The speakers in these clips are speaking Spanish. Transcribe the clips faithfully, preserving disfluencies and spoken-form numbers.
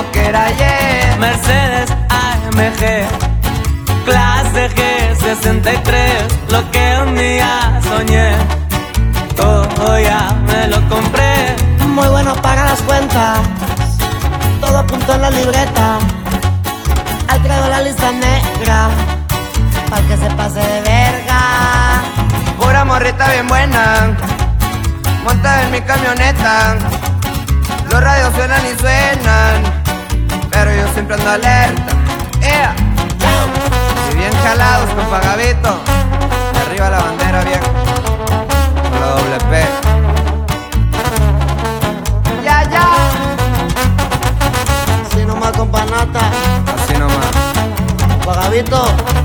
como que era ayer. Mercedes A M G, clase G sesenta y tres, lo que un día soñé, todo ya me lo compré. Muy bueno para las cuentas, todo apuntó en la libreta. Al traigo la lista negra, pa' que se pase de verga. Pura morrita bien buena, monta en mi camioneta. Los radios suenan y suenan, pero yo siempre ando alerta. Yeah. Y bien jalados con Pagavito, y arriba la bandera vieja, con la doble P. Ya, ya. Así nomás con panata, Así nomás. Pagavito.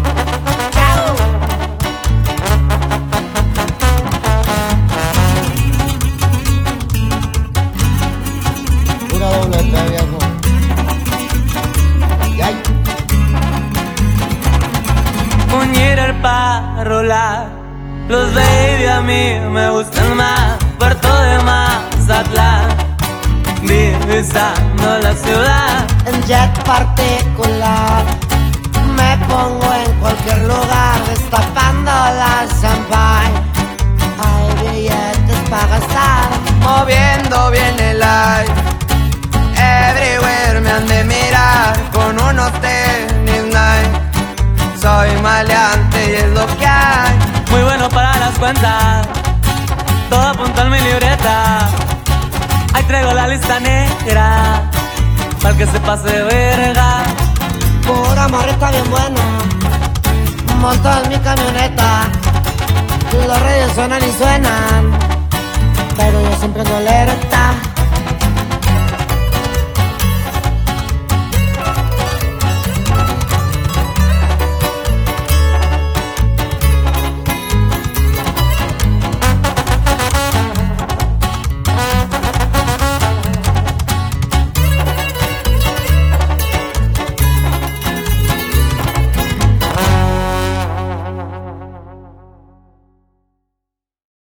Pura doble P, viejo. Ay. Puñera para rolar, los baby a mí me gustan más. Puerto de Mazatlán, divisando la ciudad. En jet particular me pongo en cualquier lugar, destapando la champagne. Hay billetes para gastar, Moviendo bien el live, everywhere me han de mirar con unos tenis Nike. Soy maleante y es lo que hay. Muy bueno para las cuentas, todo apunta en mi libreta. Ahí traigo la lista negra, para que se pase de verga. pura morrita bien buena, monto en mi camioneta. Los reyes suenan y suenan, pero yo siempre ando alerta.